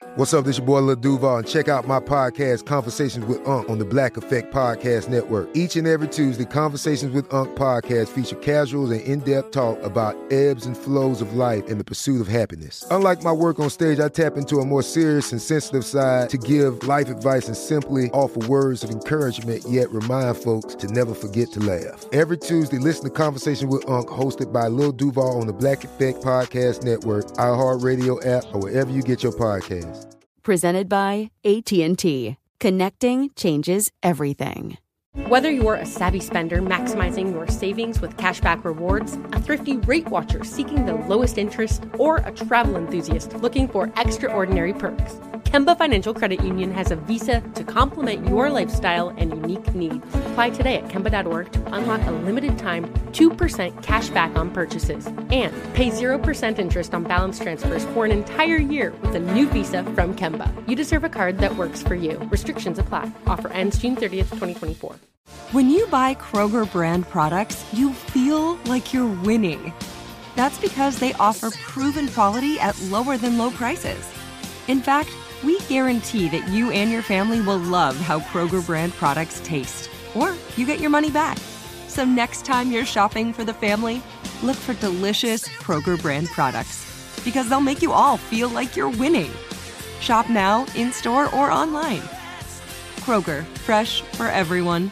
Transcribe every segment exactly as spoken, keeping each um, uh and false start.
What's up, this your boy Lil Duval, and check out my podcast, Conversations with Unc, on the Black Effect Podcast Network. Each and every Tuesday, Conversations with Unc podcast feature casuals and in-depth talk about ebbs and flows of life and the pursuit of happiness. Unlike my work on stage, I tap into a more serious and sensitive side to give life advice and simply offer words of encouragement, yet remind folks to never forget to laugh. Every Tuesday, listen to Conversations with Unc, hosted by Lil Duval on the Black Effect Podcast Network, iHeartRadio app, or wherever you get your podcasts. Presented by A T and T. Connecting changes everything. Whether you're a savvy spender maximizing your savings with cashback rewards, a thrifty rate watcher seeking the lowest interest, or a travel enthusiast looking for extraordinary perks, Kemba Financial Credit Union has a visa to complement your lifestyle and unique needs. Apply today at Kemba dot org to unlock a limited-time two percent cash back on purchases and pay zero percent interest on balance transfers for an entire year with a new visa from Kemba. You deserve a card that works for you. Restrictions apply. Offer ends June thirtieth, twenty twenty-four. When you buy Kroger brand products, you feel like you're winning. That's because they offer proven quality at lower than low prices. In fact, we guarantee that you and your family will love how Kroger brand products taste, or you get your money back. So next time you're shopping for the family, look for delicious Kroger brand products, because they'll make you all feel like you're winning. Shop now, in-store, or online. Kroger, fresh for everyone.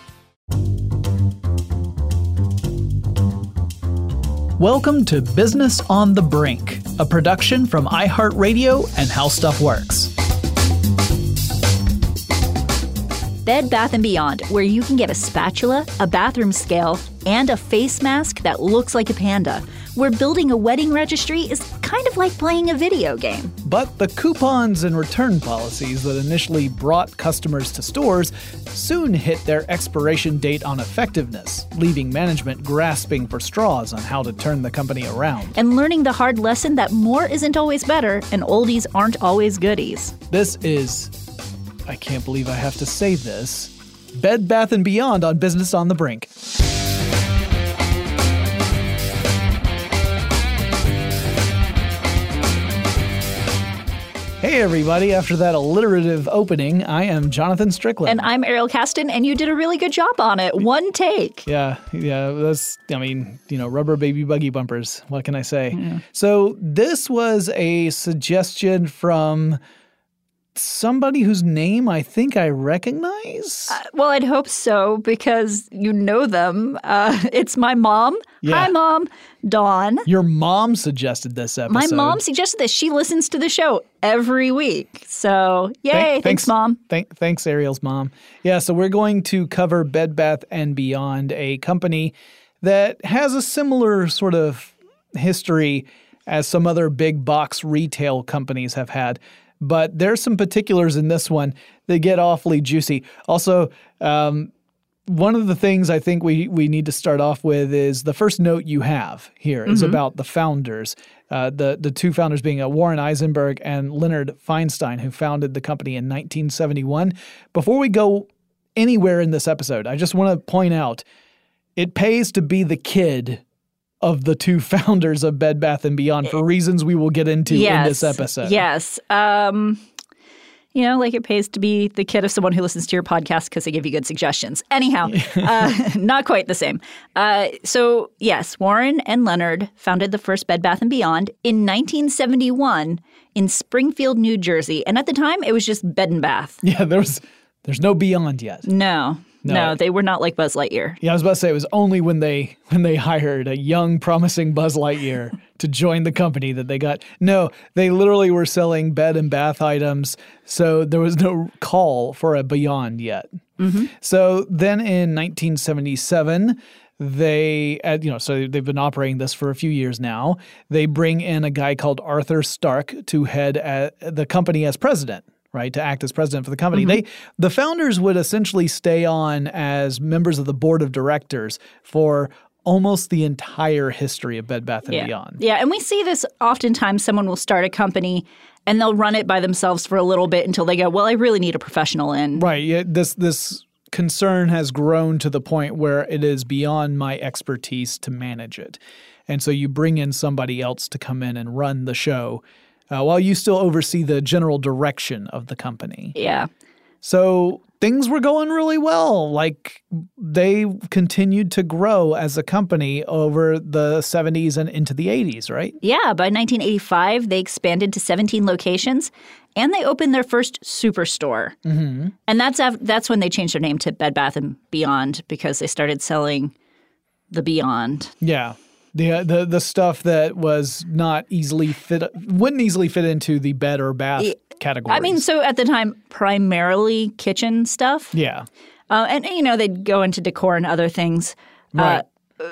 Welcome to Business on the Brink, a production from iHeartRadio and How Stuff Works. Bed Bath and Beyond, where you can get a spatula, a bathroom scale, and a face mask that looks like a panda. Where building a wedding registry is kind of like playing a video game. But the coupons and return policies that initially brought customers to stores soon hit their expiration date on effectiveness, leaving management grasping for straws on how to turn the company around. And learning the hard lesson that more isn't always better and oldies aren't always goodies. This is, I can't believe I have to say this, Bed Bath and Beyond on Business on the Brink. Hey everybody, after that alliterative opening, I am Jonathan Strickland. And I'm Ariel Caston, and you did a really good job on it. One take. Yeah, yeah, that's, I mean, you know, rubber baby buggy bumpers. What can I say? Yeah. So this was a suggestion from somebody whose name I think I recognize. Uh, well, I'd hope so, because you know them. Uh, it's my mom. Yeah. Hi, Mom. Dawn. Your mom suggested this episode. My mom suggested this. She listens to the show every week. So, yay. Thank, thanks, thanks, Mom. Thank, thanks, Ariel's mom. Yeah, so we're going to cover Bed Bath and Beyond, a company that has a similar sort of history as some other big box retail companies have had. But there's some particulars in this one that get awfully juicy. Also, um, one of the things I think we, we need to start off with is the first note you have here is mm-hmm. about the founders, uh, the, the two founders being uh, Warren Eisenberg and Leonard Feinstein, who founded the company in nineteen seventy-one. Before we go anywhere in this episode, I just want to point out it pays to be the kid of the two founders of Bed Bath and Beyond for reasons we will get into yes, in this episode. Yes. Um, you know, like it pays to be the kid of someone who listens to your podcast because they give you good suggestions. Anyhow, uh, not quite the same. Uh, so, yes, Warren and Leonard founded the first Bed Bath and Beyond in nineteen seventy-one in Springfield, New Jersey. And at the time, it was just Bed and Bath. Yeah, there was, there's no Beyond yet. No. No. no, they were not like Buzz Lightyear. Yeah, I was about to say it was only when they when they hired a young, promising Buzz Lightyear to join the company that they got. No, they literally were selling bed and bath items, so there was no call for a Beyond yet. Mm-hmm. So then in nineteen seventy-seven, they, you know, so they've been operating this for a few years now. They bring in a guy called Arthur Stark to head at the company as president. Right, to act as president for the company. Mm-hmm. They, the founders would essentially stay on as members of the board of directors for almost the entire history of Bed Bath and yeah. Beyond. Yeah, and we see this oftentimes. Someone will start a company and they'll run it by themselves for a little bit until they go, well, I really need a professional in. Right. Yeah, this this concern has grown to the point where it is beyond my expertise to manage it. And so you bring in somebody else to come in and run the show. uh, while you still oversee the general direction of the company. Yeah. So things were going really well. Like they continued to grow as a company over the seventies and into the eighties, right? Yeah. By nineteen eighty-five, they expanded to seventeen locations and they opened their first superstore. Mm-hmm. And that's af- that's when they changed their name to Bed Bath and Beyond because they started selling the Beyond. Yeah. The, the the stuff that was not easily fit, wouldn't easily fit into the bed or bath Yeah. categories. I mean, so at the time, primarily kitchen stuff. Yeah. Uh, and, you know, they'd go into decor and other things. Right. Uh,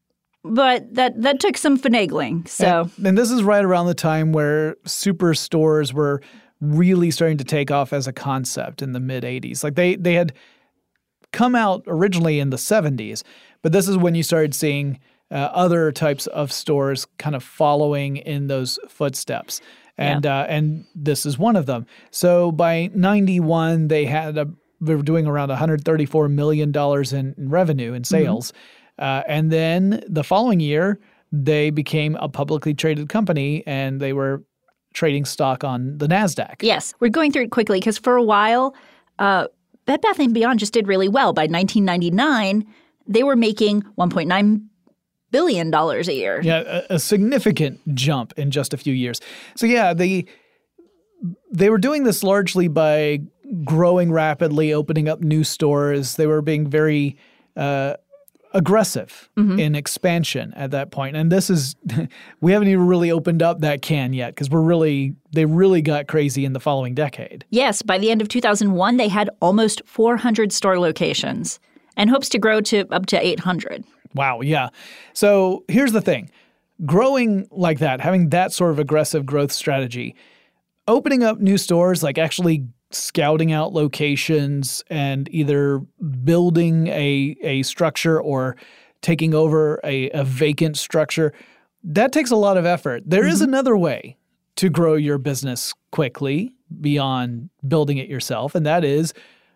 but that, that took some finagling. So, and, and this is right around the time where superstores were really starting to take off as a concept in the mid-eighties. Like they, they had come out originally in the seventies, but this is when you started seeing uh, other types of stores kind of following in those footsteps. And Yeah. uh, and this is one of them. So by ninety-one, they had a they were doing around one hundred thirty-four million dollars in, in revenue in sales. Mm-hmm. Uh, and then the following year, they became a publicly traded company and they were trading stock on the NASDAQ. yes, we're going through it quickly because for a while, uh, Bed Bath and Beyond just did really well. By nineteen ninety-nine, they were making one point nine billion dollars a year. Yeah, a, a significant jump in just a few years. So yeah, they they were doing this largely by growing rapidly, opening up new stores. They were being very uh, aggressive mm-hmm. in expansion at that point. And this is we haven't even really opened up that can yet because we're really they really got crazy in the following decade. Yes, by the end of two thousand one, they had almost four hundred store locations and hopes to grow to up to eight hundred. Wow, yeah. So here's the thing. Growing like that, having that sort of aggressive growth strategy, opening up new stores, like actually scouting out locations and either building a, a structure or taking over a, a vacant structure, that takes a lot of effort. There mm-hmm. is another way to grow your business quickly beyond building it yourself, and that is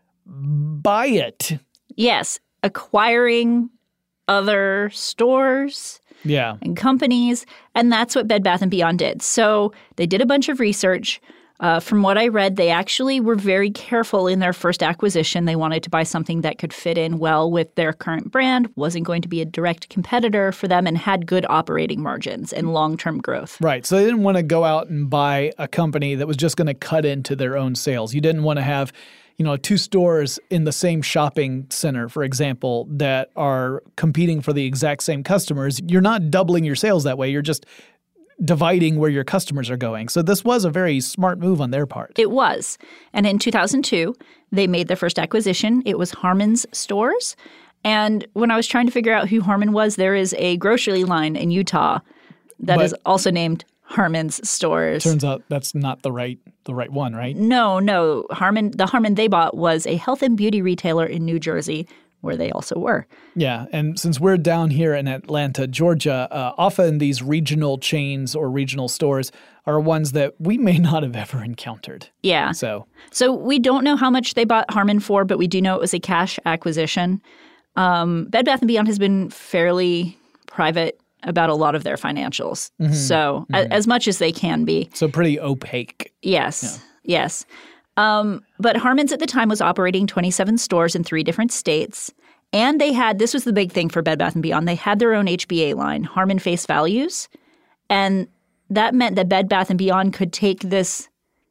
buy it. Yes, acquiring other stores yeah. and companies, and that's what Bed Bath and Beyond did. So they did a bunch of research. Uh, from what I read, they actually were very careful in their first acquisition. They wanted to buy something that could fit in well with their current brand, wasn't going to be a direct competitor for them, and had good operating margins and long-term growth. Right. So they didn't want to go out and buy a company that was just going to cut into their own sales. You didn't want to have you know, two stores in the same shopping center, for example, that are competing for the exact same customers. You're not doubling your sales that way. You're just dividing where your customers are going. So this was a very smart move on their part. It was. And in two thousand two, they made their first acquisition. It was Harmon's Stores. And when I was trying to figure out who Harmon was, there is a grocery line in Utah that But- is also named Harmon's Stores. Turns out that's not the right the right one, right? No, no. Harmon, the Harmon they bought was a health and beauty retailer in New Jersey, where they also were. Yeah, and since we're down here in Atlanta, Georgia, uh, often these regional chains or regional stores are ones that we may not have ever encountered. Yeah. So, so we don't know how much they bought Harmon for, but we do know it was a cash acquisition. Um, Bed Bath and Beyond has been fairly private about a lot of their financials. Mm-hmm. So mm-hmm. A, as much as they can be. So pretty opaque. Yes. Yeah. Yes. Um, but Harmon's at the time was operating twenty-seven stores in three different states. And they had, this was the big thing for Bed Bath and Beyond, they had their own H B A line, Harmon Face Values. And that meant that Bed Bath and Beyond could take this,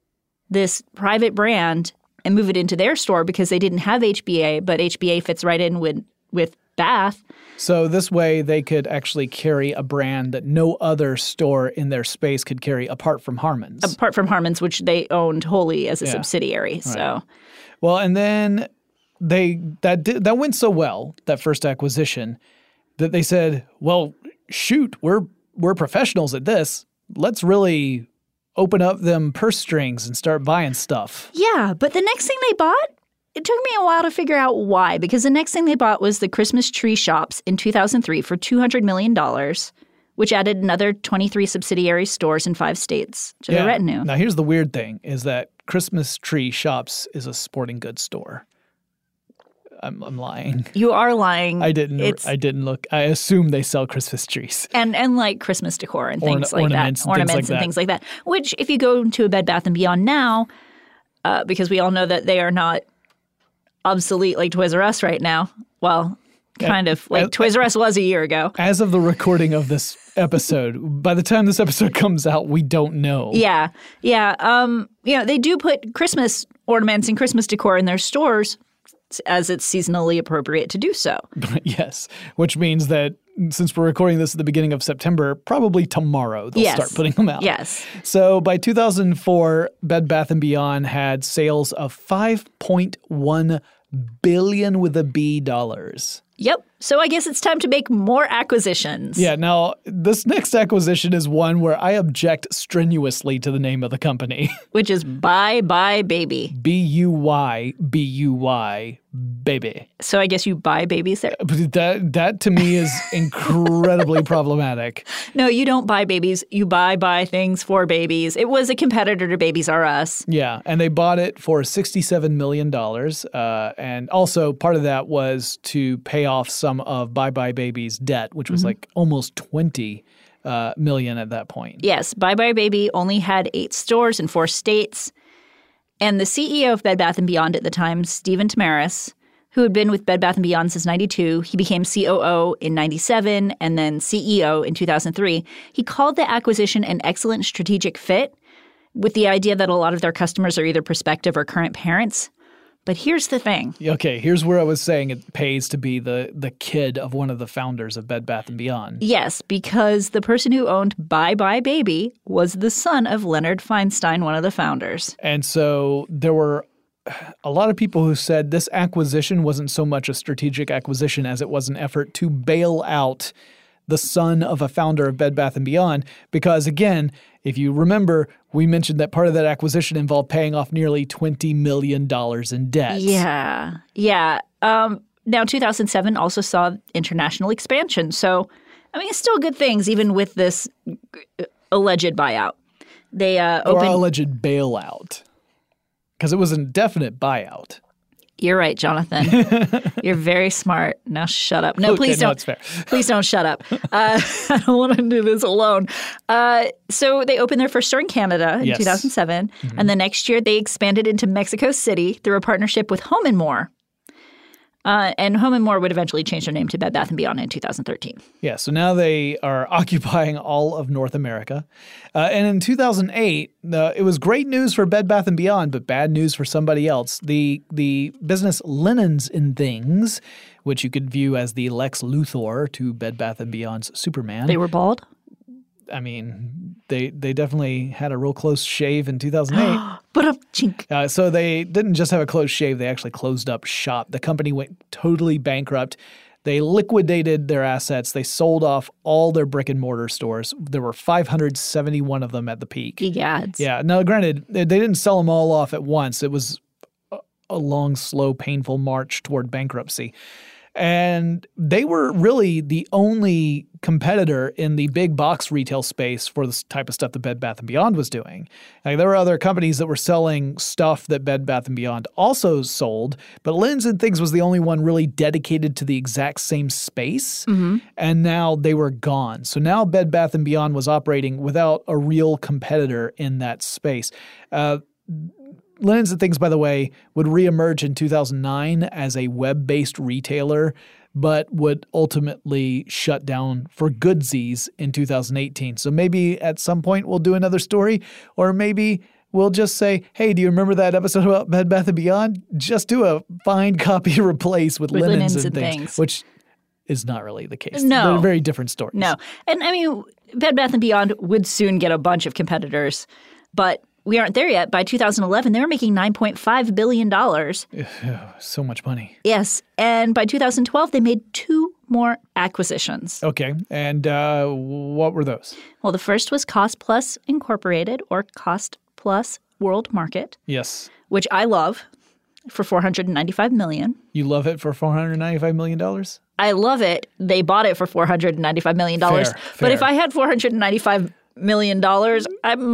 this private brand and move it into their store because they didn't have H B A, but H B A fits right in with, with Bath. So this way they could actually carry a brand that no other store in their space could carry apart from Harmon's. Apart from Harmon's, which they owned wholly as a Yeah. subsidiary. Right. So, Well, and then they that did, that went so well, that first acquisition, that they said, well, shoot, we're we're professionals at this. Let's really open up them purse strings and start buying stuff. yeah, but the next thing they bought, it took me a while to figure out why, because the next thing they bought was the Christmas Tree Shops in two thousand three for two hundred million dollars, which added another twenty-three subsidiary stores in five states to their retinue. Now, here's the weird thing, is that Christmas Tree Shops is a sporting goods store. I'm, I'm lying. You are lying. I didn't. It's, I didn't look. I assume they sell Christmas trees and and like Christmas decor and things Orna- like ornaments that, and ornaments things like and that. things like that. Which, if you go to a Bed Bath and Beyond now, uh, because we all know that they are not obsolete like Toys R Us right now. Well, kind of like uh, Toys R Us was a year ago. As of the recording of this episode, by the time this episode comes out, we don't know. Yeah, yeah. Um, you know, they do put Christmas ornaments and Christmas decor in their stores as it's seasonally appropriate to do so. Yes, which means that since we're recording this at the beginning of September, probably tomorrow they'll Yes. start putting them out. Yes. So by two thousand four, Bed Bath and Beyond had sales of five point one billion with a B dollars. Yep. So I guess it's time to make more acquisitions. Yeah, now this next acquisition is one where I object strenuously to the name of the company. Which is Buy Buy Baby. B U Y B U Y baby. So I guess you buy babies there. But that that to me is incredibly problematic. No, you don't buy babies. You buy buy things for babies. It was a competitor to Babies R Us. Yeah, and they bought it for sixty-seven million dollars. Uh, and also part of that was to pay off some of Bye Bye Baby's debt, which was mm-hmm. like almost twenty uh, million at that point. Yes, Bye Bye Baby only had eight stores in four states. And the C E O of Bed Bath and Beyond at the time, Stephen Tamaris, who had been with Bed Bath and Beyond since ninety-two, he became C O O in ninety-seven and then C E O in two thousand three. He called the acquisition an excellent strategic fit with the idea that a lot of their customers are either prospective or current parents. But here's the thing. Okay, here's where I was saying it pays to be the the kid of one of the founders of Bed Bath and Beyond. Yes, because the person who owned Bye Bye Baby was the son of Leonard Feinstein, one of the founders. And so there were a lot of people who said this acquisition wasn't so much a strategic acquisition as it was an effort to bail out the son of a founder of Bed Bath and Beyond. Because again, if you remember, we mentioned that part of that acquisition involved paying off nearly twenty million dollars in debt. Yeah, yeah. Um, now, two thousand seven also saw international expansion. So, I mean, it's still good things, even with this alleged buyout. They uh, opened— Or alleged bailout. Because it was an indefinite buyout. You're right, Jonathan. You're very smart. Now shut up. No, okay, please no, don't. it's fair. Please don't shut up. Uh, I don't want to do this alone. Uh, so they opened their first store in Canada in yes. two thousand seven. Mm-hmm. And the next year they expanded into Mexico City through a partnership with Home and More. Uh, and Home and More would eventually change their name to Bed Bath and Beyond in two thousand thirteen. Yeah, so now they are occupying all of North America. Uh, and in two thousand eight, uh, it was great news for Bed Bath and Beyond, but bad news for somebody else. The the business Linens and Things, which you could view as the Lex Luthor to Bed Bath and Beyond's Superman. They were bald? I mean, they they definitely had a real close shave in two thousand eight. But a chink. Uh, so they didn't just have a close shave, they actually closed up shop. The company went totally bankrupt. They liquidated their assets. They sold off all their brick and mortar stores. There were five hundred seventy-one of them at the peak. Egads. Yeah. Now, granted, they didn't sell them all off at once. It was a, a long, slow, painful march toward bankruptcy. And they were really the only competitor in the big box retail space for this type of stuff that Bed Bath and Beyond was doing. Like, there were other companies that were selling stuff that Bed Bath and Beyond also sold, but Linens and Things was the only one really dedicated to the exact same space. Mm-hmm. And now they were gone. So now Bed Bath and Beyond was operating without a real competitor in that space. Uh, Linens and Things, by the way, would reemerge in two thousand nine as a web-based retailer, but would ultimately shut down for goodsies in two thousand eighteen. So maybe at some point we'll do another story, or maybe we'll just say, hey, do you remember that episode about Bed Bath and Beyond? Just do a find, copy, replace with, with linens, linens and, and things, things, which is not really the case. No. They're very different stories. No. And I mean, Bed Bath and Beyond would soon get a bunch of competitors, but we aren't there yet. By two thousand eleven, they were making nine point five billion dollars. So much money. Yes. And by two thousand twelve, they made two more acquisitions. Okay. And uh, what were those? Well, the first was Cost Plus Incorporated, or Cost Plus World Market. Yes. Which I love, for four hundred ninety-five million dollars. You love it for four hundred ninety-five million dollars? I love it. They bought it for four hundred ninety-five million dollars. Fair, but fair. if I had four hundred ninety-five million dollars, I might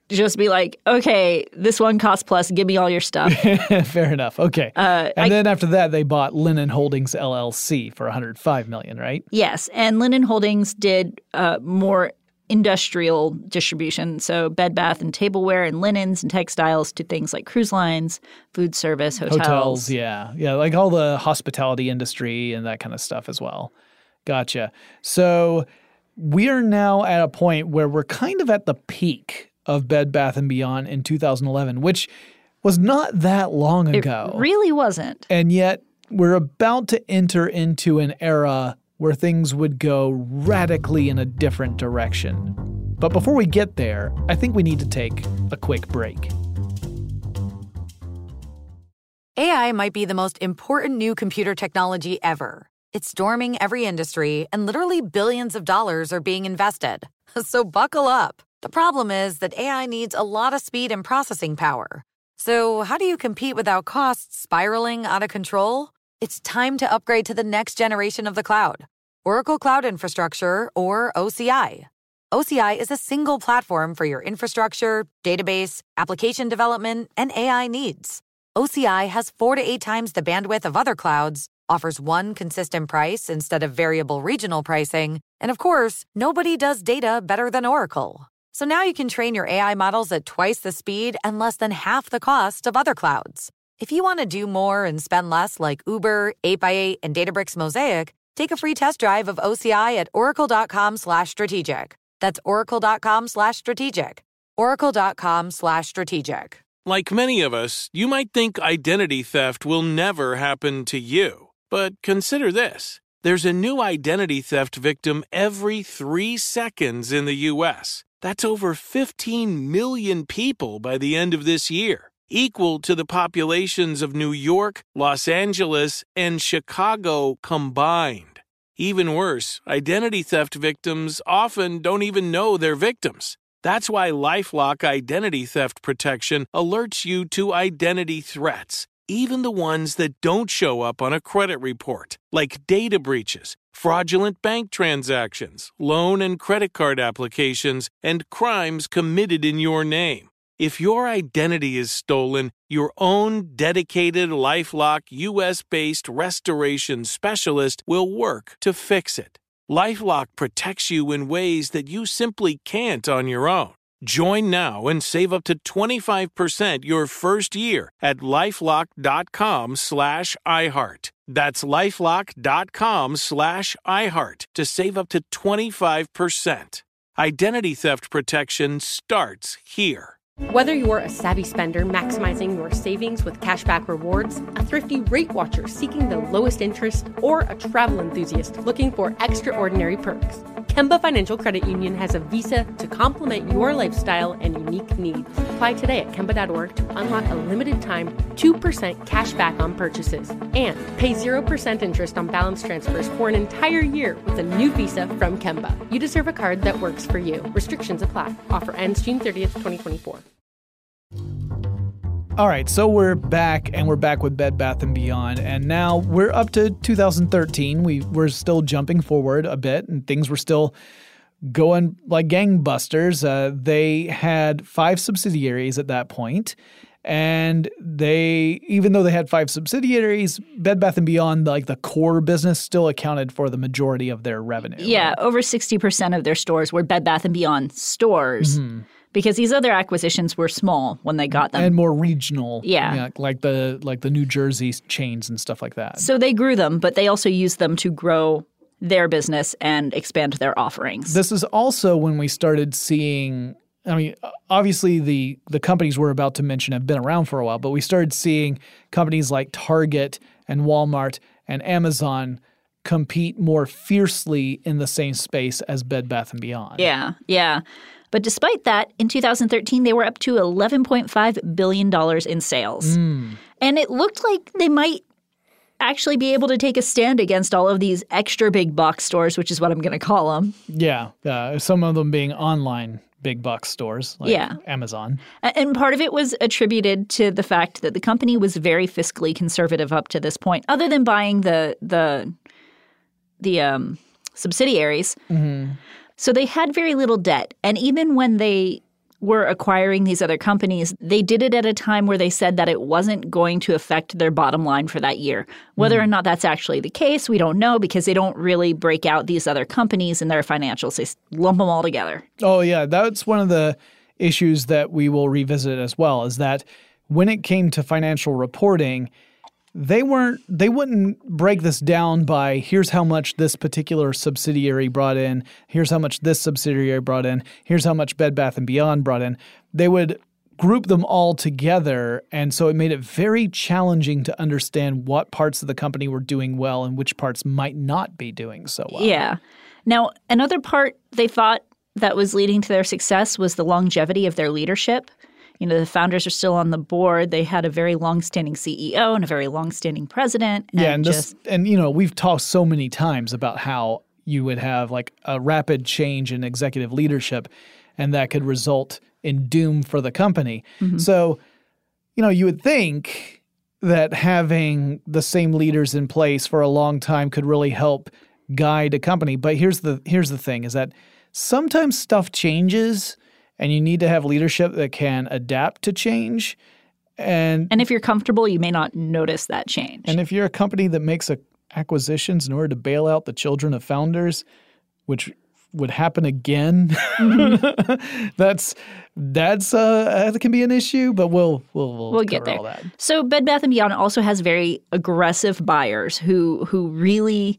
just be like, okay, this one costs plus, give me all your stuff. Fair enough. Okay. Uh, and I, then after that, they bought Linen Holdings L L C for one hundred five million dollars, right? Yes. And Linen Holdings did uh, more industrial distribution, so Bed Bath and tableware and linens and textiles to things like cruise lines, food service, hotels. Hotels, yeah. Yeah, like all the hospitality industry and that kind of stuff as well. Gotcha. So we are now at a point where we're kind of at the peak of Bed Bath and Beyond in two thousand eleven, which was not that long ago. It really wasn't. And yet we're about to enter into an era where things would go radically in a different direction. But before we get there, I think we need to take a quick break. A I might be the most important new computer technology ever. It's storming every industry, and literally billions of dollars are being invested. So buckle up. The problem is that A I needs a lot of speed and processing power. So how do you compete without costs spiraling out of control? It's time to upgrade to the next generation of the cloud. Oracle Cloud Infrastructure, or O C I. O C I is a single platform for your infrastructure, database, application development, and A I needs. O C I has four to eight times the bandwidth of other clouds, offers one consistent price instead of variable regional pricing, and of course, nobody does data better than Oracle. So now you can train your A I models at twice the speed and less than half the cost of other clouds. If you want to do more and spend less like Uber, eight by eight, and Databricks Mosaic, take a free test drive of O C I at oracle.com slash strategic. That's oracle.com slash strategic. oracle.com slash strategic. Like many of us, you might think identity theft will never happen to you. But consider this. There's a new identity theft victim every three seconds in the U S. That's over fifteen million people by the end of this year, equal to the populations of New York, Los Angeles, and Chicago combined. Even worse, identity theft victims often don't even know they're victims. That's why LifeLock Identity Theft Protection alerts you to identity threats, even the ones that don't show up on a credit report, like data breaches, fraudulent bank transactions, loan and credit card applications, and crimes committed in your name. If your identity is stolen, your own dedicated LifeLock U S-based restoration specialist will work to fix it. LifeLock protects you in ways that you simply can't on your own. Join now and save up to twenty-five percent your first year at LifeLock.com slash iHeart. That's LifeLock.com slash iHeart to save up to twenty-five percent. Identity theft protection starts here. Whether you're a savvy spender maximizing your savings with cashback rewards, a thrifty rate watcher seeking the lowest interest, or a travel enthusiast looking for extraordinary perks, Kemba Financial Credit Union has a visa to complement your lifestyle and unique needs. Apply today at Kemba dot org to unlock a limited-time two percent cash back on purchases and pay zero percent interest on balance transfers for an entire year with a new visa from Kemba. You deserve a card that works for you. Restrictions apply. Offer ends June thirtieth, twenty twenty-four. All right, so we're back, and we're back with Bed Bath and Beyond, and now we're up to two thousand thirteen. We, we're still jumping forward a bit, and things were still going like gangbusters. Uh, they had five subsidiaries at that point, and they, even though they had five subsidiaries, Bed Bath and Beyond, like the core business, still accounted for the majority of their revenue. Yeah, right? Over sixty percent of their stores were Bed Bath and Beyond stores. Mm-hmm. Because these other acquisitions were small when they got them. And more regional. Yeah. yeah. Like the like the New Jersey chains and stuff like that. So they grew them, but they also used them to grow their business and expand their offerings. This is also when we started seeing, I mean, obviously the, the companies we're about to mention have been around for a while, but we started seeing companies like Target and Walmart and Amazon compete more fiercely in the same space as Bed Bath and Beyond. Yeah, yeah. But despite that, in two thousand thirteen, they were up to eleven point five billion dollars in sales. Mm. And it looked like they might actually be able to take a stand against all of these extra big box stores, which is what I'm going to call them. Yeah, uh, some of them being online big box stores like yeah. Amazon. And part of it was attributed to the fact that the company was very fiscally conservative up to this point, other than buying the the the um, subsidiaries. Mm-hmm. So they had very little debt. And even when they were acquiring these other companies, they did it at a time where they said that it wasn't going to affect their bottom line for that year. Whether mm. or not that's actually the case, we don't know because they don't really break out these other companies in their financials. They lump them all together. Oh, yeah. That's one of the issues that we will revisit as well, is that when it came to financial reporting, they weren't they wouldn't break this down by here's how much this particular subsidiary brought in, here's how much this subsidiary brought in, here's how much Bed Bath and Beyond brought in. They would group them all together, and so it made it very challenging to understand what parts of the company were doing well and which parts might not be doing so well. Yeah. Now, another part they thought that was leading to their success was the longevity of their leadership. You know, the founders are still on the board. They had a very long-standing C E O and a very long-standing president. And yeah, and just, this, and you know, we've talked so many times about how you would have like a rapid change in executive leadership, and that could result in doom for the company. Mm-hmm. So, you know, you would think that having the same leaders in place for a long time could really help guide a company. But here's the here's the thing: is that sometimes stuff changes. And you need to have leadership that can adapt to change. And and if you're comfortable, you may not notice that change. And if you're a company that makes a, acquisitions in order to bail out the children of founders, which would happen again, mm-hmm. that's that's uh, that can be an issue. But we'll we'll we'll, we'll cover get there. all that. So Bed Bath and Beyond also has very aggressive buyers who who really.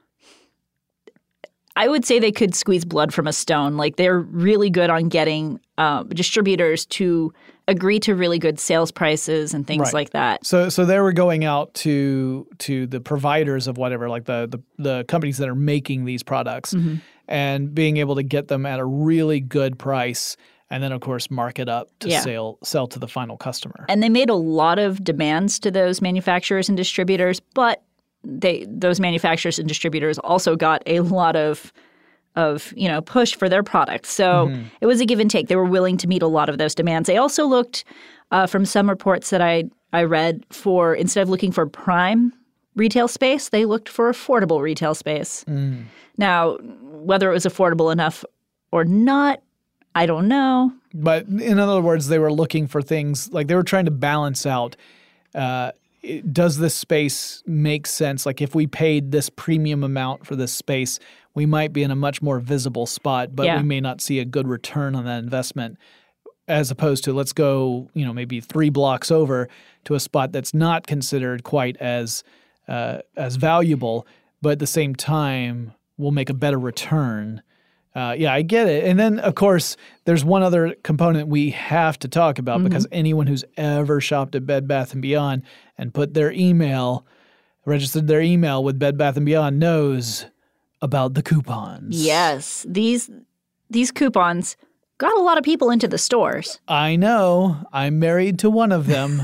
I would say they could squeeze blood from a stone. Like they're really good on getting uh, distributors to agree to really good sales prices and things right. like that. So, so they were going out to to the providers of whatever, like the the, the companies that are making these products, mm-hmm. and being able to get them at a really good price, and then of course mark it up to yeah. sell sell to the final customer. And they made a lot of demands to those manufacturers and distributors, but. They those manufacturers and distributors also got a lot of of you know push for their products. So mm-hmm. it was a give and take. They were willing to meet a lot of those demands. They also looked uh, from some reports that I I read for instead of looking for prime retail space, they looked for affordable retail space. Mm. Now, whether it was affordable enough or not, I don't know. But in other words, they were looking for things like they were trying to balance out. Uh, Does this space make sense? Like if we paid this premium amount for this space, we might be in a much more visible spot, but yeah. we may not see a good return on that investment as opposed to let's go, you know, maybe three blocks over to a spot that's not considered quite as uh, as valuable, but at the same time will make a better return. Uh, yeah, I get it. And then, of course, there's one other component we have to talk about mm-hmm. because anyone who's ever shopped at Bed Bath and Beyond and put their email, registered their email with Bed Bath and Beyond knows about the coupons. Yes. These these coupons got a lot of people into the stores. I know. I'm married to one of them.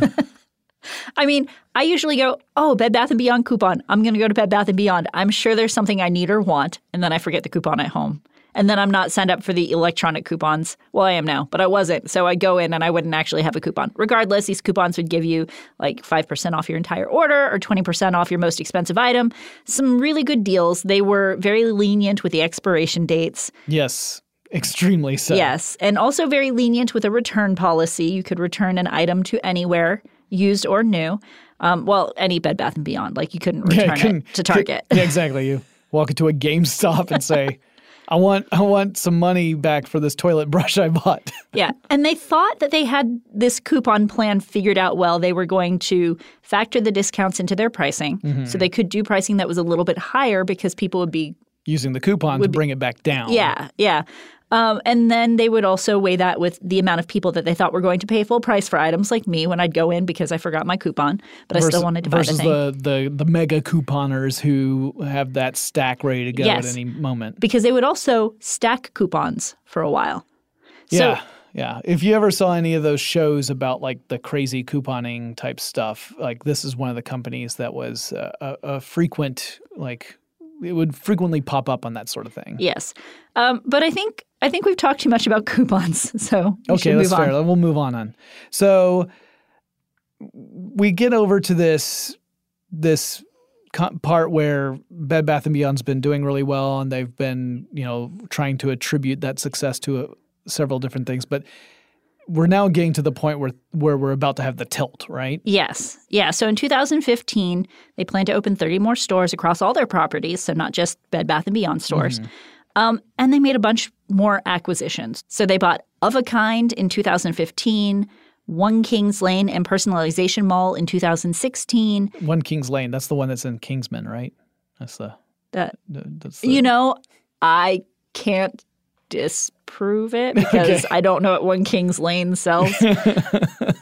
I mean, I usually go, oh, Bed Bath and Beyond coupon. I'm going to go to Bed Bath and Beyond. I'm sure there's something I need or want, and then I forget the coupon at home. And then I'm not signed up for the electronic coupons. Well, I am now, but I wasn't. So I'd go in and I wouldn't actually have a coupon. Regardless, these coupons would give you like five percent off your entire order or twenty percent off your most expensive item. Some really good deals. They were very lenient with the expiration dates. Yes, extremely so. Yes, and also very lenient with a return policy. You could return an item to anywhere, used or new. Um, well, any Bed Bath and Beyond. Like you couldn't return yeah, couldn't, it to Target. Could, yeah, exactly. You walk into a GameStop and say... I want I want some money back for this toilet brush I bought. Yeah. And they thought that they had this coupon plan figured out well. They were going to factor the discounts into their pricing. Mm-hmm. So they could do pricing that was a little bit higher because people would be using the coupon to bring be, it back down. Yeah, yeah. Um, and then they would also weigh that with the amount of people that they thought were going to pay full price for items like me when I'd go in because I forgot my coupon, but versus, I still wanted to buy the thing. Versus the, the, the mega couponers who have that stack ready to go yes, at any moment. Because they would also stack coupons for a while. Yeah, so, yeah. If you ever saw any of those shows about like the crazy couponing type stuff, like this is one of the companies that was uh, a, a frequent like – it would frequently pop up on that sort of thing. Yes. Um, but I think I think we've talked too much about coupons, so we okay, should move that's fair. on. We'll move on. on. So we get over to this this part where Bed Bath and Beyond's been doing really well, and they've been, you know, trying to attribute that success to a, several different things. But we're now getting to the point where where we're about to have the tilt, right? Yes. Yeah. So in two thousand fifteen, they plan to open thirty more stores across all their properties, so not just Bed Bath and Beyond stores. Mm-hmm. Um, and they made a bunch more acquisitions. So they bought Of a Kind in two thousand fifteen, One Kings Lane and Personalization Mall in two thousand sixteen. One Kings Lane, that's the one that's in Kingsman, right? That's the... That, that's the you know, I can't disprove it because okay. I don't know what One Kings Lane sells. uh,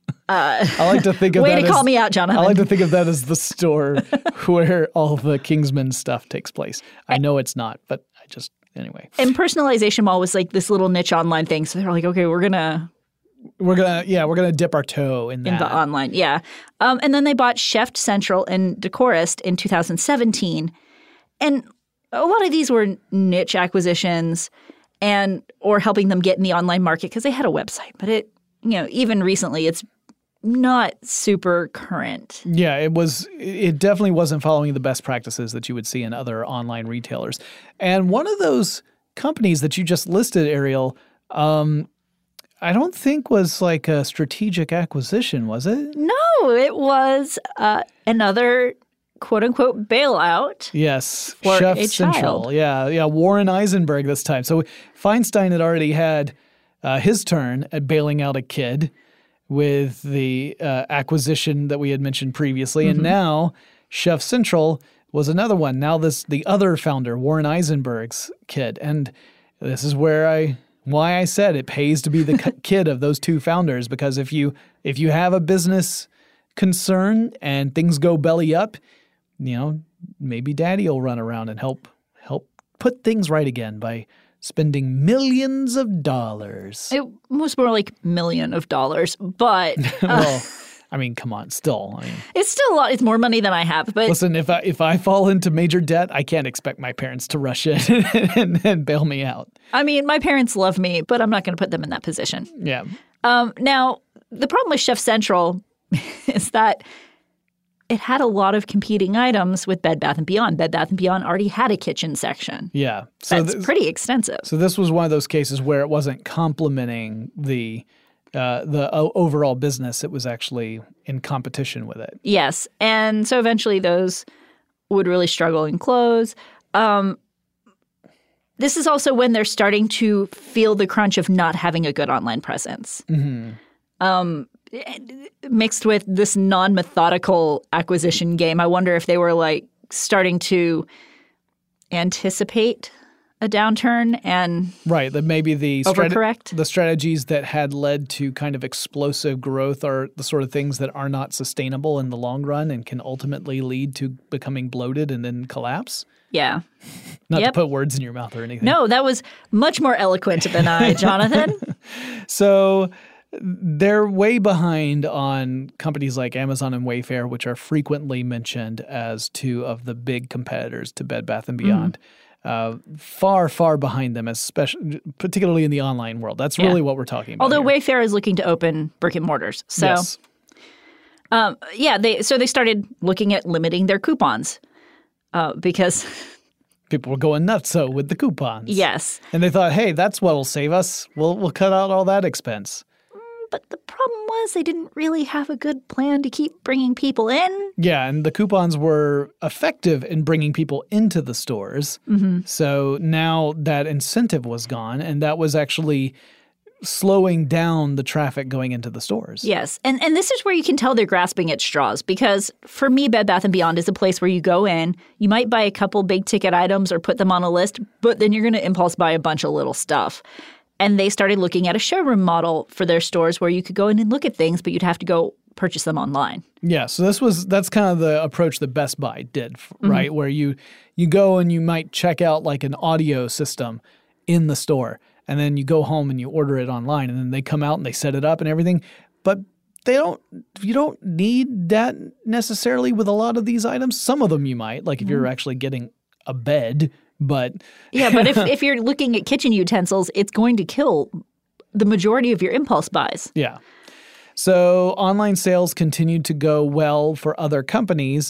I like to think of way that to as, call me out, Jonathan. I like to think of that as the store where all the Kingsman stuff takes place. I know it's not, but I just anyway. And Personalization Mall was like this little niche online thing, so they're like, okay, we're gonna. We're gonna, yeah, we're gonna dip our toe in that. In the online, yeah. Um, and then they bought Chef Central and Decorist in two thousand seventeen, and a lot of these were niche acquisitions, and or helping them get in the online market because they had a website. But it, you know, even recently, it's not super current. Yeah, it was. It definitely wasn't following the best practices that you would see in other online retailers. And one of those companies that you just listed, Ariel. Um, I don't think was like a strategic acquisition, was it? No, it was uh, another quote-unquote bailout. Yes, for Chef a Central. Child. Yeah, yeah, Warren Eisenberg this time. So Feinstein had already had uh, his turn at bailing out a kid with the uh, acquisition that we had mentioned previously, mm-hmm. and now Chef Central was another one. Now this the other founder, Warren Eisenberg's kid, and this is where I. Why I said it pays to be the kid of those two founders, because if you if you have a business concern and things go belly up, you know, maybe daddy will run around and help help put things right again by spending millions of dollars. It was more like million of dollars, but well, uh, I mean, come on, still. I mean, it's still a lot. It's more money than I have. But listen, if I if I fall into major debt, I can't expect my parents to rush in and, and bail me out. I mean, my parents love me, but I'm not going to put them in that position. Yeah. Um, now, the problem with Chef Central is that it had a lot of competing items with Bed Bath and Beyond. Bed Bath and Beyond already had a kitchen section. Yeah. So that's th- pretty extensive. So this was one of those cases where it wasn't complementing the uh, the o- overall business. It was actually in competition with it. Yes. And so eventually those would really struggle and close. Um, this is also when they're starting to feel the crunch of not having a good online presence. Mm-hmm. Um, mixed with this non-methodical acquisition game. I wonder if they were like starting to anticipate a downturn and right that maybe the overcorrect. Strate- the strategies that had led to kind of explosive growth are the sort of things that are not sustainable in the long run and can ultimately lead to becoming bloated and then collapse. Yeah. Not yep. to put words in your mouth or anything. No, that was much more eloquent than I, Jonathan. So they're way behind on companies like Amazon and Wayfair, which are frequently mentioned as two of the big competitors to Bed Bath and Beyond. Mm. Uh, far, far behind them, especially, particularly in the online world. That's really yeah. what we're talking about. Although here. Wayfair is looking to open brick and mortars, so yes. um, yeah, they so they started looking at limiting their coupons uh, because people were going nuts so with the coupons. Yes, and they thought, hey, that's what'll save us. We'll we'll cut out all that expense. But the problem was they didn't really have a good plan to keep bringing people in. Yeah, and the coupons were effective in bringing people into the stores. Mm-hmm. So now that incentive was gone, and that was actually slowing down the traffic going into the stores. Yes, and and this is where you can tell they're grasping at straws, because for me, Bed Bath and Beyond is a place where you go in, you might buy a couple big-ticket items or put them on a list, but then you're going to impulse buy a bunch of little stuff. And they started looking at a showroom model for their stores where you could go in and look at things, but you'd have to go purchase them online. Yeah, so this was that's kind of the approach that Best Buy did, right? Mm-hmm. Where you you go and you might check out like an audio system in the store, and then you go home and you order it online, and then they come out and they set it up and everything. But they don't you don't need that necessarily with a lot of these items. Some of them you might, like if mm-hmm. you're actually getting a bed. But yeah, but if, if you're looking at kitchen utensils, it's going to kill the majority of your impulse buys. Yeah. So online sales continued to go well for other companies.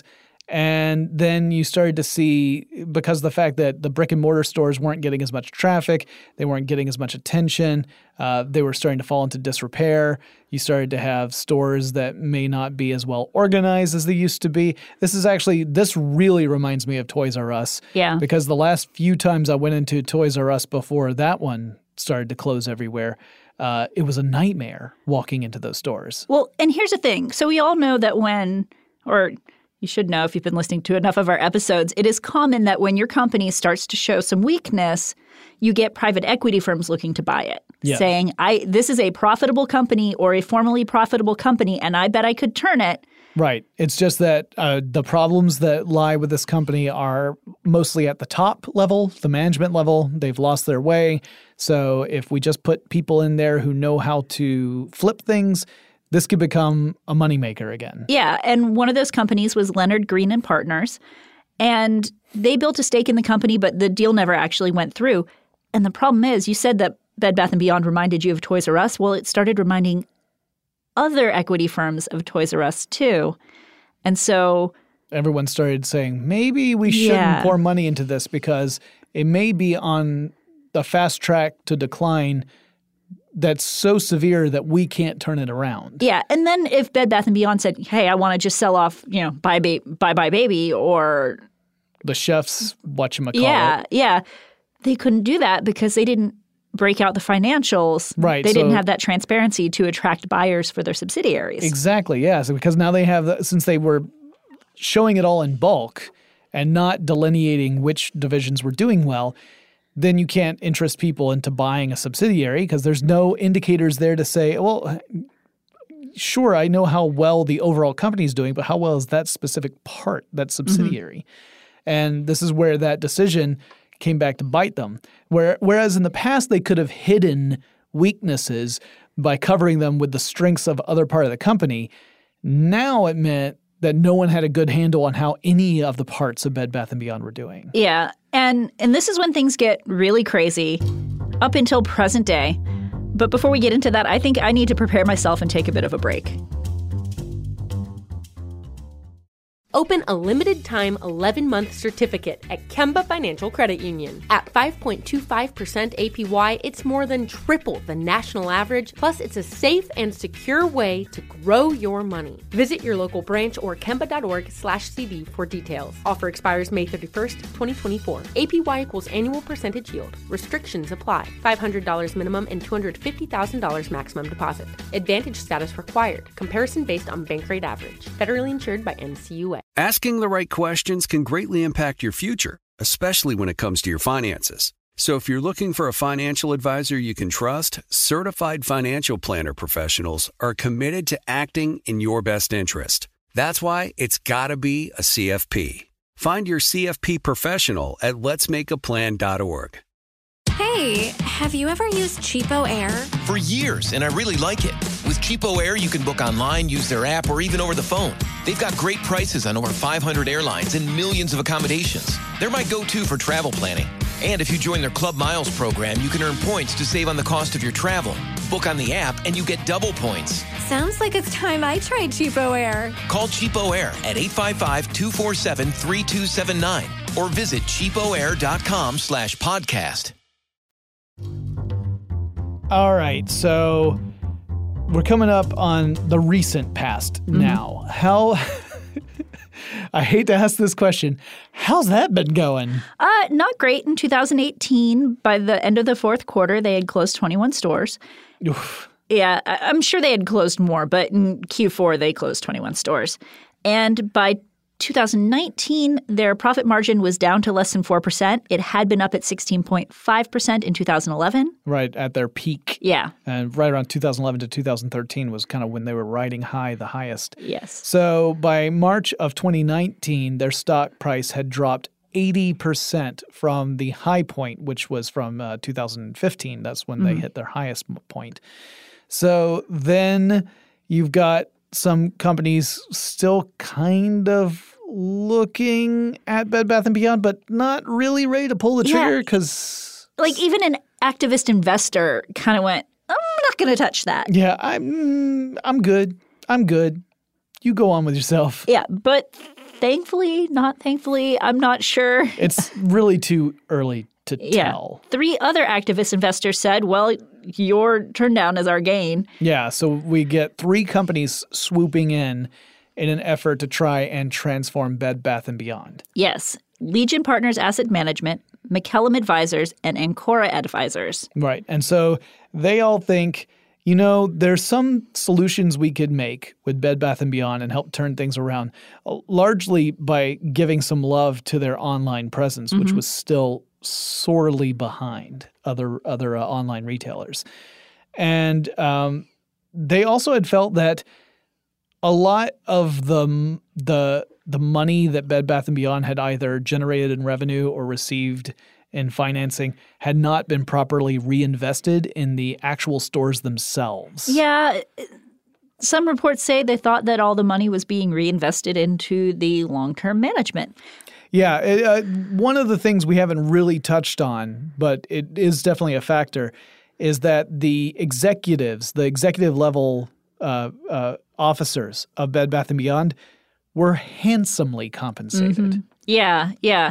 And then you started to see, because of the fact that the brick and mortar stores weren't getting as much traffic, they weren't getting as much attention, uh, they were starting to fall into disrepair. You started to have stores that may not be as well organized as they used to be. This is actually, this really reminds me of Toys R Us. Yeah. Because the last few times I went into Toys R Us before that one started to close everywhere, uh, it was a nightmare walking into those stores. Well, and here's the thing. So we all know that when, or you should know if you've been listening to enough of our episodes, it is common that when your company starts to show some weakness, you get private equity firms looking to buy it, yeah. saying, "I this is a profitable company or a formerly profitable company, and I bet I could turn it." Right. It's just that uh, the problems that lie with this company are mostly at the top level, the management level. They've lost their way. So if we just put people in there who know how to flip things, this could become a moneymaker again. Yeah, and one of those companies was Leonard Green and Partners, and they built a stake in the company, but the deal never actually went through. And the problem is, you said that Bed Bath and Beyond reminded you of Toys R Us. Well, it started reminding other equity firms of Toys R Us too. And so everyone started saying, maybe we shouldn't yeah. pour money into this because it may be on the fast track to decline that's so severe that we can't turn it around. Yeah. And then if Bed Bath and Beyond said, hey, I want to just sell off, you know, Bye ba- Bye Bye Baby or the chefs, whatchamacallit. Yeah. Yeah. They couldn't do that because they didn't break out the financials. Right. They so, didn't have that transparency to attract buyers for their subsidiaries. Exactly. Yeah. So because now they have, the, since they were showing it all in bulk and not delineating which divisions were doing well, then you can't interest people into buying a subsidiary because there's no indicators there to say, well, sure, I know how well the overall company is doing, but how well is that specific part, that subsidiary? Mm-hmm. And this is where that decision came back to bite them. Where, whereas in the past, they could have hidden weaknesses by covering them with the strengths of other part of the company. Now it meant that no one had a good handle on how any of the parts of Bed Bath and Beyond were doing. Yeah. And and this is when things get really crazy up until present day. But before we get into that, I think I need to prepare myself and take a bit of a break. Open a limited-time eleven-month certificate at Kemba Financial Credit Union. At five point two five percent A P Y, it's more than triple the national average, plus it's a safe and secure way to grow your money. Visit your local branch or kemba.org slash CD for details. Offer expires May thirty-first, twenty twenty-four. A P Y equals annual percentage yield. Restrictions apply. five hundred dollars minimum and two hundred fifty thousand dollars maximum deposit. Advantage status required. Comparison based on bank rate average. Federally insured by N C U A. Asking the right questions can greatly impact your future, especially when it comes to your finances. So if you're looking for a financial advisor you can trust, certified financial planner professionals are committed to acting in your best interest. That's why it's got to be a C F P. Find your C F P professional at lets make a plan dot org. Hey, have you ever used Cheapo Air? For years, and I really like it. With Cheapo Air, you can book online, use their app, or even over the phone. They've got great prices on over five hundred airlines and millions of accommodations. They're my go-to for travel planning. And if you join their Club Miles program, you can earn points to save on the cost of your travel. Book on the app, and you get double points. Sounds like it's time I tried Cheapo Air. Call Cheapo Air at eight five five, two four seven, three two seven nine or visit cheapoair.com slash podcast. All right, so we're coming up on the recent past mm-hmm. now. How, I hate to ask this question, how's that been going? Uh, not great. In two thousand eighteen, by the end of the fourth quarter, they had closed twenty-one stores. Oof. Yeah, I'm sure they had closed more, but in Q four, they closed twenty-one stores. And by two thousand nineteen, their profit margin was down to less than four percent. It had been up at sixteen point five percent in two thousand eleven. Right, at their peak. Yeah. And right around two thousand eleven to two thousand thirteen was kind of when they were riding high, the highest. Yes. So by March of twenty nineteen, their stock price had dropped eighty percent from the high point, which was from uh, two thousand fifteen. That's when mm. they hit their highest point. So then you've got some companies still kind of looking at Bed Bath and Beyond, but not really ready to pull the trigger because... Yeah. Like even an activist investor kind of went, I'm not going to touch that. Yeah, I'm, I'm good. I'm good. You go on with yourself. Yeah, but thankfully, not thankfully, I'm not sure. It's really too early to yeah. tell. Three other activist investors said, well, your turn down is our gain. Yeah, so we get three companies swooping in in an effort to try and transform Bed Bath and Beyond. Yes. Legion Partners Asset Management, McKellum Advisors, and Ancora Advisors. Right. And so they all think, you know, there's some solutions we could make with Bed Bath and Beyond and help turn things around, largely by giving some love to their online presence, mm-hmm. which was still sorely behind other other uh, online retailers. And um, they also had felt that a lot of the the the money that Bed Bath and Beyond had either generated in revenue or received in financing had not been properly reinvested in the actual stores themselves. Yeah. Some reports say they thought that all the money was being reinvested into the long-term management. Yeah. It, uh, one of the things we haven't really touched on, but it is definitely a factor, is that the executives, the executive level uh, uh, officers of Bed Bath and Beyond were handsomely compensated. Mm-hmm. Yeah, yeah.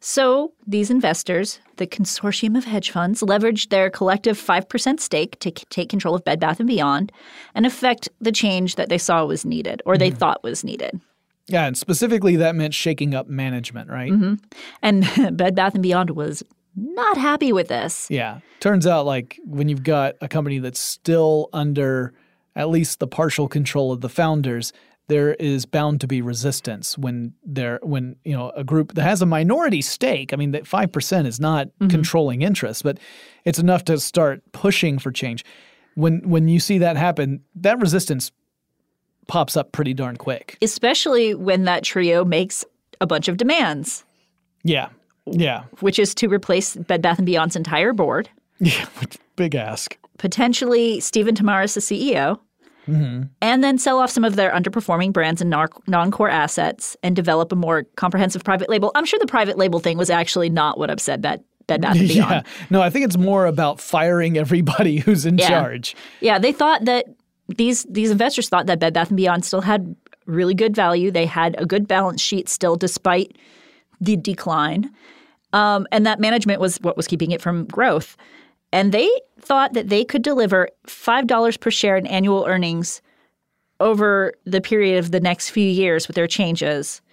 So these investors, the consortium of hedge funds, leveraged their collective five percent stake to c- take control of Bed Bath and Beyond and effect the change that they saw was needed or they mm-hmm. thought was needed. Yeah, and specifically that meant shaking up management, right? Mm-hmm. And Bed Bath and Beyond was not happy with this. Yeah. Turns out, like, when you've got a company that's still under at least the partial control of the founders, there is bound to be resistance when there when you know a group that has a minority stake. I mean, that five percent is not mm-hmm. controlling interest, but it's enough to start pushing for change. When when you see that happen, that resistance pops up pretty darn quick. Especially when that trio makes a bunch of demands. Yeah, yeah. Which is to replace Bed Bath and Beyond's entire board. Yeah, big ask. Potentially Stephen Tamaris, the C E O. Mm-hmm. And then sell off some of their underperforming brands and non-core assets and develop a more comprehensive private label. I'm sure the private label thing was actually not what upset Bed, Bed Bath and Beyond. Yeah. No, I think it's more about firing everybody who's in yeah. charge. Yeah, they thought that these these investors thought that Bed Bath and Beyond still had really good value. They had a good balance sheet still despite the decline. Um, and that management was what was keeping it from growth. And they thought that they could deliver five dollars per share in annual earnings over the period of the next few years with their changes.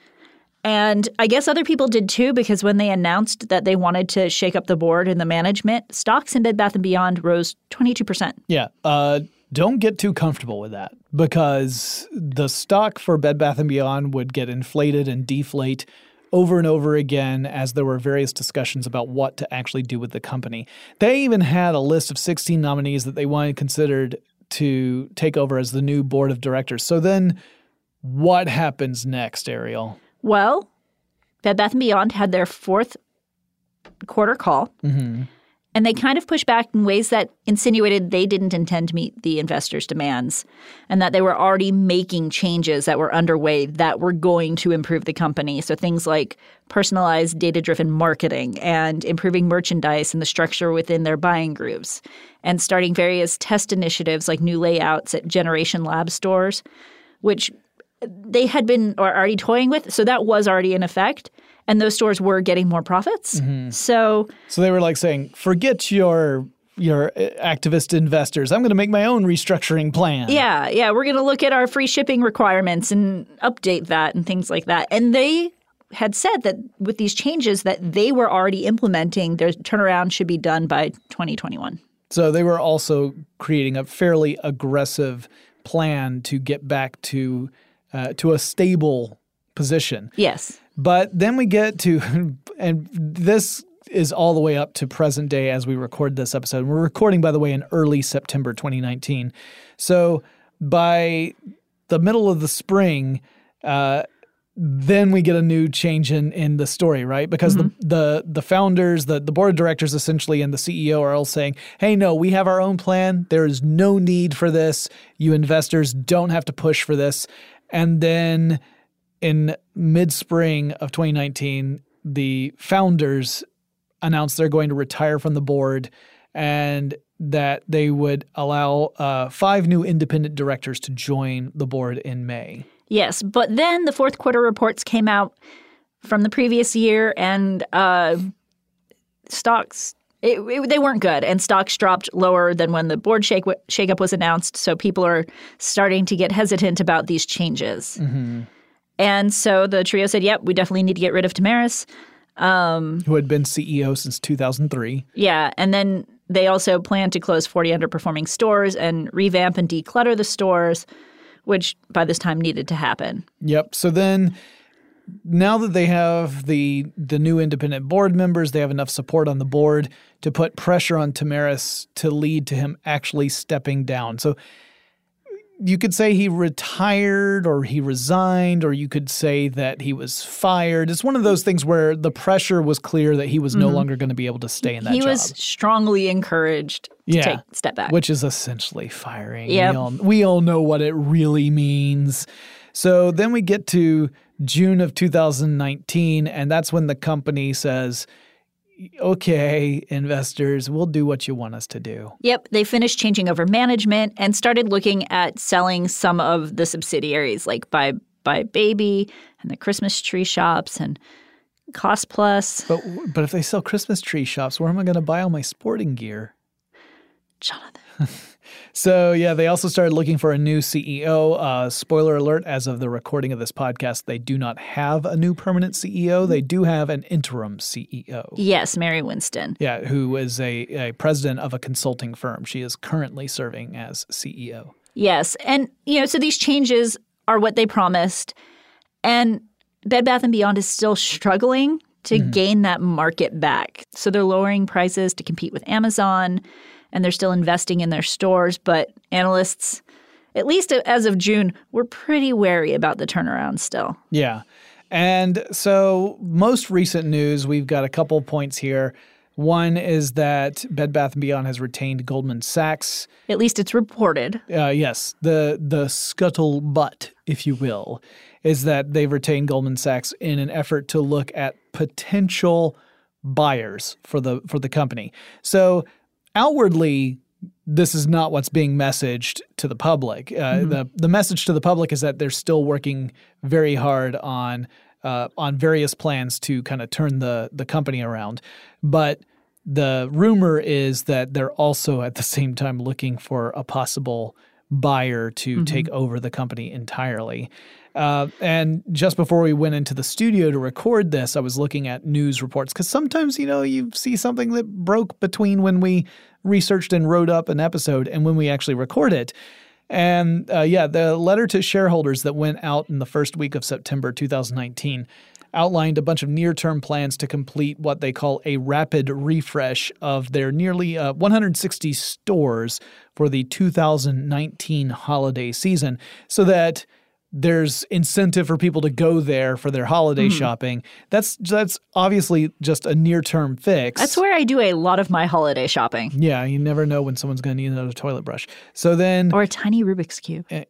And I guess other people did too, because when they announced that they wanted to shake up the board and the management, stocks in Bed Bath and Beyond rose twenty-two percent. Yeah. Uh, don't get too comfortable with that, because the stock for Bed Bath and Beyond would get inflated and deflate over and over again as there were various discussions about what to actually do with the company. They even had a list of sixteen nominees that they wanted considered to take over as the new board of directors. So then what happens next, Ariel? Well, Bed Bath and Beyond had their fourth quarter call, mm-hmm. and they kind of pushed back in ways that insinuated they didn't intend to meet the investors' demands and that they were already making changes that were underway that were going to improve the company. So things like personalized data-driven marketing and improving merchandise and the structure within their buying groups and starting various test initiatives like new layouts at Generation Lab stores, which they had been or already toying with. So that was already in effect. And those stores were getting more profits. Mm-hmm. So so they were like saying, forget your your activist investors. I'm going to make my own restructuring plan. Yeah, yeah. We're going to look at our free shipping requirements and update that and things like that. And they had said that with these changes that they were already implementing, their turnaround should be done by twenty twenty-one. So they were also creating a fairly aggressive plan to get back to uh, to a stable position. Yes. But then we get to, and this is all the way up to present day as we record this episode. We're recording, by the way, in early September twenty nineteen. So by the middle of the spring, uh, then we get a new change in, in the story, right? Because mm-hmm. the, the the founders, the, the board of directors essentially, and the C E O are all saying, hey, no, we have our own plan. There is no need for this. You investors don't have to push for this. And then in mid-spring of twenty nineteen, the founders announced they're going to retire from the board and that they would allow uh, five new independent directors to join the board in May. Yes, but then the fourth quarter reports came out from the previous year, and uh, stocks, it, it, they weren't good, and stocks dropped lower than when the board shake shakeup was announced, so people are starting to get hesitant about these changes. Mm-hmm. And so the trio said, yep, we definitely need to get rid of Tamaris. Um, Who had been C E O since two thousand three. Yeah, and then they also plan to close forty underperforming stores and revamp and declutter the stores, which by this time needed to happen. Yep. So then now that they have the the new independent board members, they have enough support on the board to put pressure on Tamaris to lead to him actually stepping down. So you could say he retired or he resigned, or you could say that he was fired. It's one of those things where the pressure was clear that he was no mm-hmm. longer going to be able to stay in that he job. He was strongly encouraged to yeah, take a step back. Which is essentially firing. Yep. We all, we all know what it really means. So then we get to June of two thousand nineteen, and that's when the company says, okay, investors, we'll do what you want us to do. Yep. They finished changing over management and started looking at selling some of the subsidiaries like Buy, Buy Baby and the Christmas tree shops and Cost Plus. But, but if they sell Christmas tree shops, where am I going to buy all my sporting gear? Jonathan. So, yeah, they also started looking for a new C E O. Uh, spoiler alert, as of the recording of this podcast, they do not have a new permanent C E O. They do have an interim C E O. Yes, Mary Winston. Yeah, who is a, a president of a consulting firm. She is currently serving as C E O. Yes. And, you know, so these changes are what they promised. And Bed Bath and Beyond is still struggling to mm-hmm. gain that market back. So they're lowering prices to compete with Amazon, and they're still investing in their stores. But analysts, at least as of June, were pretty wary about the turnaround still. Yeah. And so most recent news, we've got a couple points here. One is that Bed Bath and Beyond has retained Goldman Sachs. At least it's reported. Uh, yes. The, the scuttlebutt, if you will, is that they've retained Goldman Sachs in an effort to look at potential buyers for the for the company. So outwardly, this is not what's being messaged to the public. Uh, mm-hmm. The the message to the public is that they're still working very hard on uh, on various plans to kind of turn the the company around. But the rumor is that they're also at the same time looking for a possible buyer to mm-hmm. take over the company entirely. Uh, and just before we went into the studio to record this, I was looking at news reports because sometimes, you know, you see something that broke between when we researched and wrote up an episode and when we actually record it. And uh, yeah, the letter to shareholders that went out in the first week of September two thousand nineteen outlined a bunch of near-term plans to complete what they call a rapid refresh of their nearly uh, one hundred sixty stores for the two thousand nineteen holiday season so that there's incentive for people to go there for their holiday mm. shopping. That's that's obviously just a near-term fix. That's where I do a lot of my holiday shopping. Yeah, you never know when someone's going to need another toilet brush. So then, or a tiny Rubik's Cube. Uh,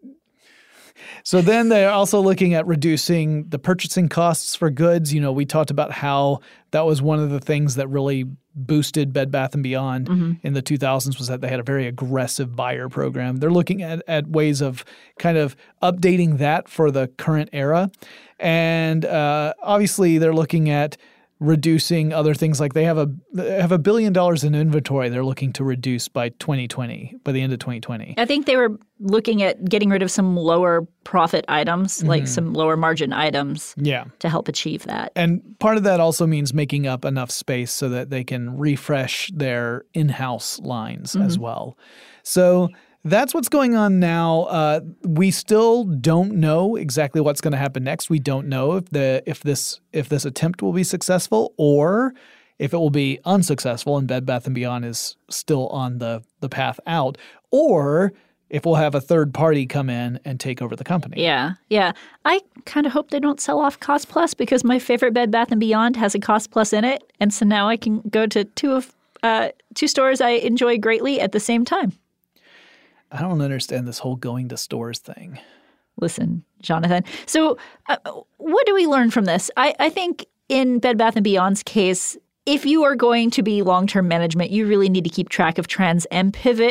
So then they're also looking at reducing the purchasing costs for goods. You know, we talked about how that was one of the things that really boosted Bed Bath and Beyond mm-hmm. in the two thousands was that they had a very aggressive buyer program. They're looking at, at ways of kind of updating that for the current era. And uh, obviously they're looking at reducing other things like they have a they have a billion dollars in inventory they're looking to reduce by twenty twenty, by the end of twenty twenty. I think they were looking at getting rid of some lower profit items, mm-hmm. like some lower margin items yeah. to help achieve that. And part of that also means making up enough space so that they can refresh their in-house lines mm-hmm. as well. So that's what's going on now. Uh, we still don't know exactly what's going to happen next. We don't know if the if this if this attempt will be successful or if it will be unsuccessful and Bed Bath and Beyond is still on the the path out, or if we'll have a third party come in and take over the company. Yeah, yeah. I kind of hope they don't sell off Cost Plus because my favorite Bed Bath and Beyond has a Cost Plus in it, and so now I can go to two of uh, two stores I enjoy greatly at the same time. I don't understand this whole going to stores thing. Listen, Jonathan. So uh, what do we learn from this? I, I think in Bed Bath and Beyond's case, if you are going to be long-term management, you really need to keep track of trends and pivot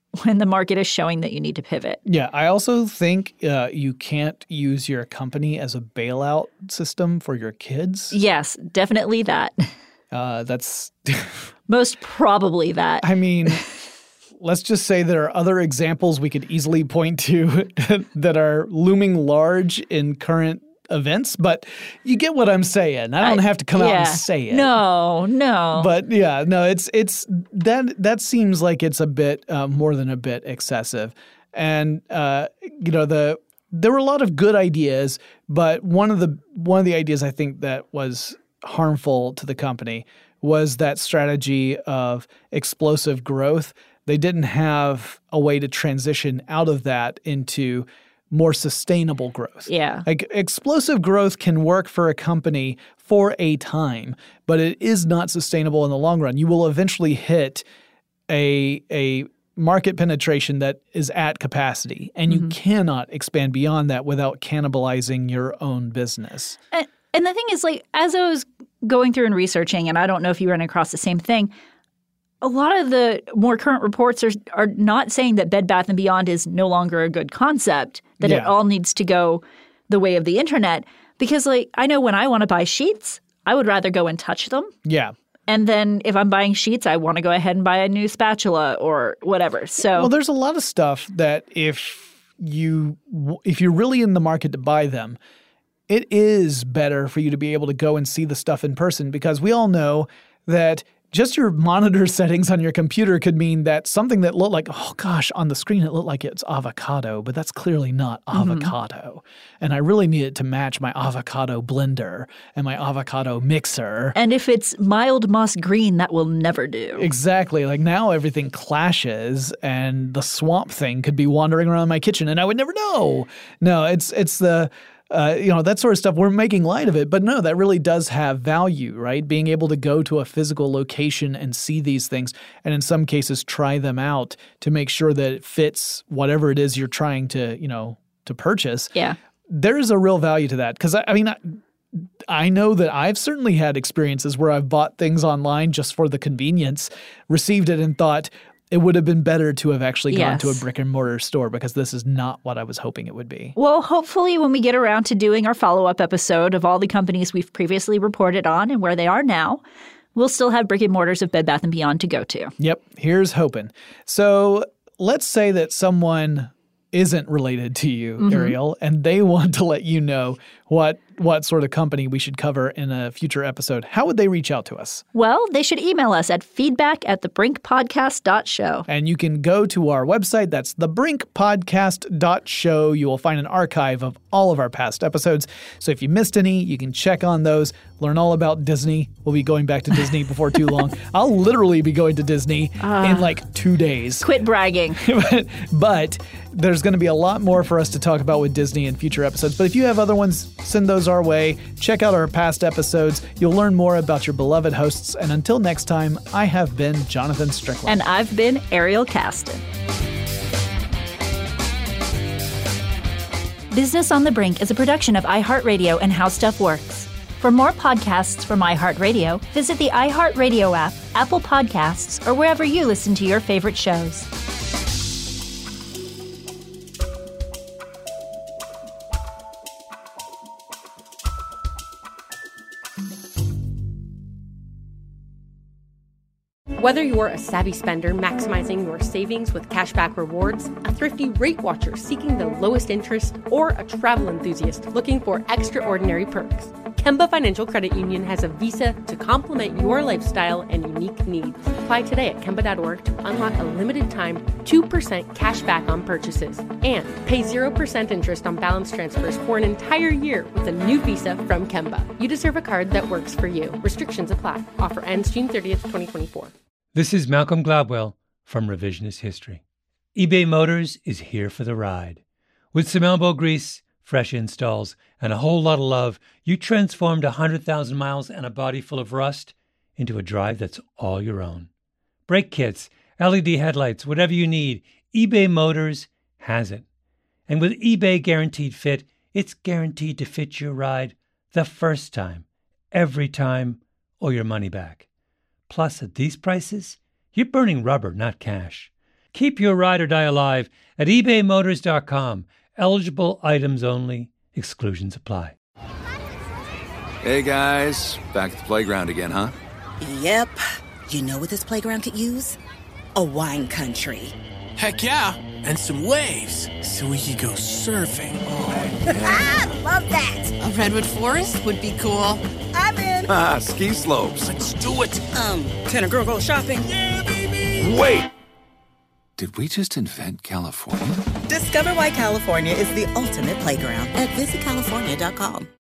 when the market is showing that you need to pivot. Yeah, I also think uh, you can't use your company as a bailout system for your kids. Yes, definitely that. Uh, that's most probably that. I mean, let's just say there are other examples we could easily point to that are looming large in current events, but you get what I'm saying. I don't I, have to come yeah. out and say it. No, no. But yeah, no, it's it's that that seems like it's a bit uh, more than a bit excessive. And uh, you know, the there were a lot of good ideas, but one of the one of the ideas I think that was harmful to the company was that strategy of explosive growth. They didn't have a way to transition out of that into more sustainable growth. Yeah. Like explosive growth can work for a company for a time, but it is not sustainable in the long run. You will eventually hit a a market penetration that is at capacity, and mm-hmm. you cannot expand beyond that without cannibalizing your own business. And, and the thing is, like, as I was going through and researching, and I don't know if you ran across the same thing, a lot of the more current reports are are not saying that Bed Bath and Beyond is no longer a good concept, that yeah. it all needs to go the way of the internet. Because, like, I know when I want to buy sheets, I would rather go and touch them. Yeah. And then if I'm buying sheets, I want to go ahead and buy a new spatula or whatever. So well, there's a lot of stuff that if you if you're really in the market to buy them, it is better for you to be able to go and see the stuff in person, because we all know that just your monitor settings on your computer could mean that something that looked like, oh gosh, on the screen it looked like it's avocado, but that's clearly not avocado. Mm-hmm. And I really need it to match my avocado blender and my avocado mixer. And if it's mild moss green, that will never do. Exactly. Like now everything clashes and the swamp thing could be wandering around my kitchen and I would never know. No, it's it's the... Uh, you know, that sort of stuff, we're making light of it. But no, that really does have value, right? Being able to go to a physical location and see these things, and in some cases try them out to make sure that it fits whatever it is you're trying to, you know, to purchase. Yeah. There is a real value to that. Because, I, I mean, I, I know that I've certainly had experiences where I've bought things online just for the convenience, received it and thought, it would have been better to have actually gone yes. to a brick and mortar store, because this is not what I was hoping it would be. Well, hopefully when we get around to doing our follow-up episode of all the companies we've previously reported on and where they are now, we'll still have brick and mortars of Bed Bath and Beyond to go to. Yep, here's hoping. So let's say that someone isn't related to you, mm-hmm. Ariel, and they want to let you know what what sort of company we should cover in a future episode. How would they reach out to us? Well, they should email us at feedback at the brink podcast dot show. And you can go to our website. That's the brink podcast dot show. You will find an archive of all of our past episodes. So if you missed any, you can check on those, learn all about Disney. We'll be going back to Disney before too long. I'll literally be going to Disney uh, in like two days. Quit bragging. but, but there's going to be a lot more for us to talk about with Disney in future episodes. But if you have other ones, send those our way. Check out our past episodes. You'll learn more about your beloved hosts. And until next time, I have been Jonathan Strickland. And I've been Ariel Caston. Business on the Brink is a production of iHeartRadio and How Stuff Works. For more podcasts from iHeartRadio, visit the iHeartRadio app, Apple Podcasts, or wherever you listen to your favorite shows. Whether you're a savvy spender maximizing your savings with cashback rewards, a thrifty rate watcher seeking the lowest interest, or a travel enthusiast looking for extraordinary perks, Kemba Financial Credit Union has a visa to complement your lifestyle and unique needs. Apply today at Kemba dot org to unlock a limited time two percent cash back on purchases and pay zero percent interest on balance transfers for an entire year with a new visa from Kemba. You deserve a card that works for you. Restrictions apply. Offer ends June thirtieth, twenty twenty-four. This is Malcolm Gladwell from Revisionist History. eBay Motors is here for the ride. With some elbow grease, fresh installs, and a whole lot of love, you transformed one hundred thousand miles and a body full of rust into a drive that's all your own. Brake kits, L E D headlights, whatever you need, eBay Motors has it. And with eBay Guaranteed Fit, it's guaranteed to fit your ride the first time, every time, or your money back. Plus, at these prices, you're burning rubber, not cash. Keep your ride or die alive at ebay motors dot com. Eligible items only. Exclusions apply. Hey, guys. Back at the playground again, huh? Yep. You know what this playground could use? A wine country. Heck yeah. And some waves so we could go surfing. Oh, yeah. Ah, love that. A redwood forest would be cool. I'm in. Ah, ski slopes. Let's do it. Um, can a girl go shopping? Yeah, baby. Wait. Did we just invent California? Discover why California is the ultimate playground at visit california dot com.